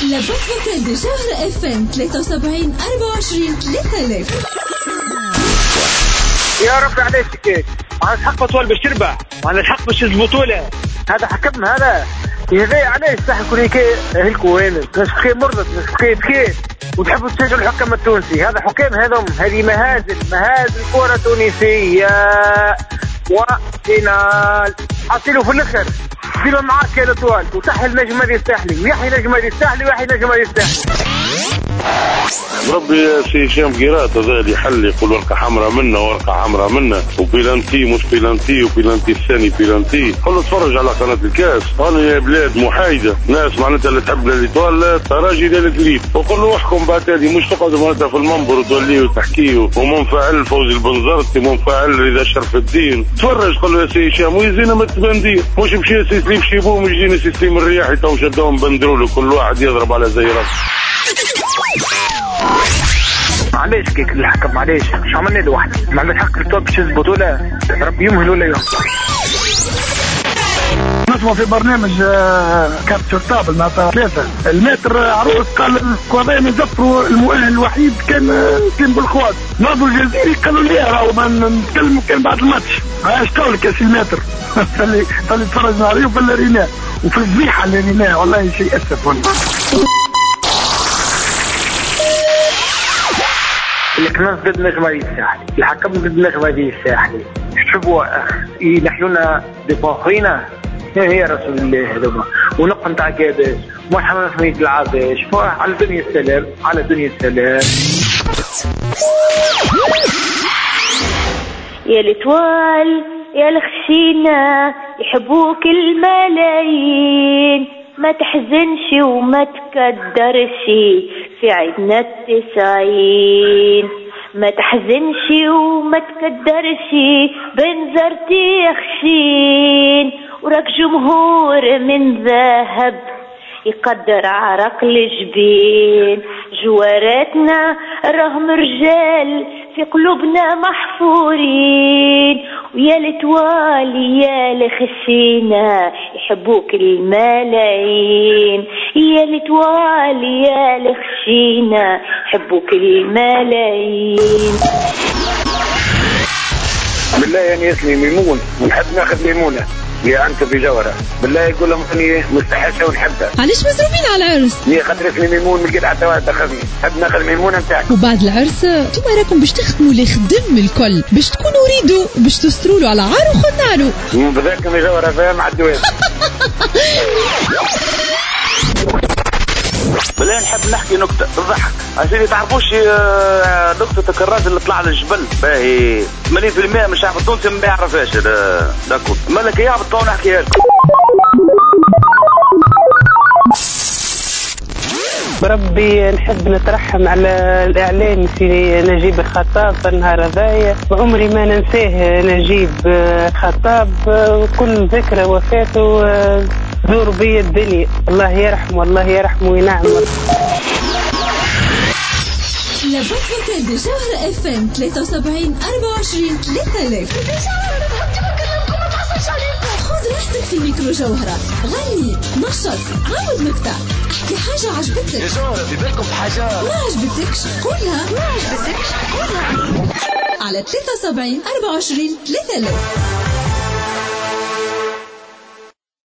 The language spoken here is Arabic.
لابد فوكال دي جوهرة اف ام 73 24 3000. يا رب عليك كيف على الحق بطول بالشربة وعلى الحق باش البطولة. هذا حكم هذا يهدي عليه صح كل هلكو وين ناس كي مرضت ناس كي تكيت وتحبوا تسجلوا الحكم التونسي. هذا حكام هذم هذه مهازل كرة تونسية وفينال حاطينه في الاخر ديما معاك يا الاطوال وتحل نجم هذه الساحلي ويحيى نجم هذه الساحلي ويحيى نجم هذه الساحلي. ربي يا سي هشام قيرات هذا اللي يحل يقول ورقه حمراء منا ورقه حمراء منا وبيلانتي مش بيلانتي وبيلانتي الثاني بيلانتي. قل اتفرج على قناه الكاس انا يا بلاد محايده ناس معناتها اللي تحب الاطوال تراجي للكليب وقل له احكم بعد هذه مش تقعد معناتها في المنبر وتولي وتحكي ومنفعل فوزي البنزرتي منفعل رضا شرف الدين. تفرج قل له يا سي هشام ويزينا من التبندير مش مشي سي سليم شيبو مش جيني سي سليم الرياحي تو شدوهم بندرولو كل واحد يضرب على زي راسه. معليش كيك الحكم معليش مش عملنا له واحد ما عندك حق التوب باش البطولة ربي يمهل ولا يوم. نسمع في برنامج كابتشر تابل مع ثلاثة المتر عروس قال الكوضية من زفروا المؤهل الوحيد كان بالخوات ناظر الجزيري قالوا لي راهو نتكلم كان بعد الماتش. ايش قولك يا سي المتر؟ اللي تفرجنا عليه وفي ريناه وفي الزيحة اللي ريناه والله شيء اسف والله. الكناس ضد نجمة الساحلي الحكم ضد نجمة الساحلي شبوا ينحلونا بفاخرينا هي رسول الله هذوما ونقطة نتاع كاباس مرحبا في ميت العباش على الدنيا السلام على الدنيا السلام. يا الاتوال يا الخشينة يحبوك الملايين ما تحزنش وما تكدرش في عيدنا 90 ما تحزنش وما تكدرش بنزرتي خشين وراك جمهور من ذهب يقدر عرق الجبين جواراتنا راهم رجال في قلوبنا محفورين ويا التوالي يا الخشينة يحبوك الملايين يا التوالي يا الخشينة يحبوك الملايين. بالله يعني اسمي ميمون ونحب ناخذ ميمونة يا أنت في جوهرة بالله يقول لهم أني مستحشة ونحبها. علاش مزروبين على العرس؟ ليه خاطر اسمي ميمون من قد حتى واحد دخلني نحب ناخذ ميمونة نتاعك. وبعد العرس انتم راكم باش تخدموا اللي خدم الكل باش تكونوا ريدوا باش تستروا له على عار وخنارو. بذاك من جوهرة فاهم عالدوام. بالله نحب نحكي نكتة تضحك عشان تعرفوش نكتة الكراز اللي طلع للجبل باهي 80% من الشعب التونسي ما يعرفهاش داكو مالك يا عبد طول نحكيها لكم. بربي نحب نترحم على الإعلام في نجيب الخطاب النهار هذايا وعمري ما ننساه نجيب خطاب وكل ذكرى وفاته دور بي الدنيا الله يرحمه الله يرحمه وينعمه. لابد فوكال دي جوهرة اف ام 73 24 3000. خذ راحتك في ميكرو جوهرة غني نشط عاود مقطع احكي حاجة عجبتك يا جوهرة في بالكم في حاجة ما عجبتكش قولها على 73 24 3000.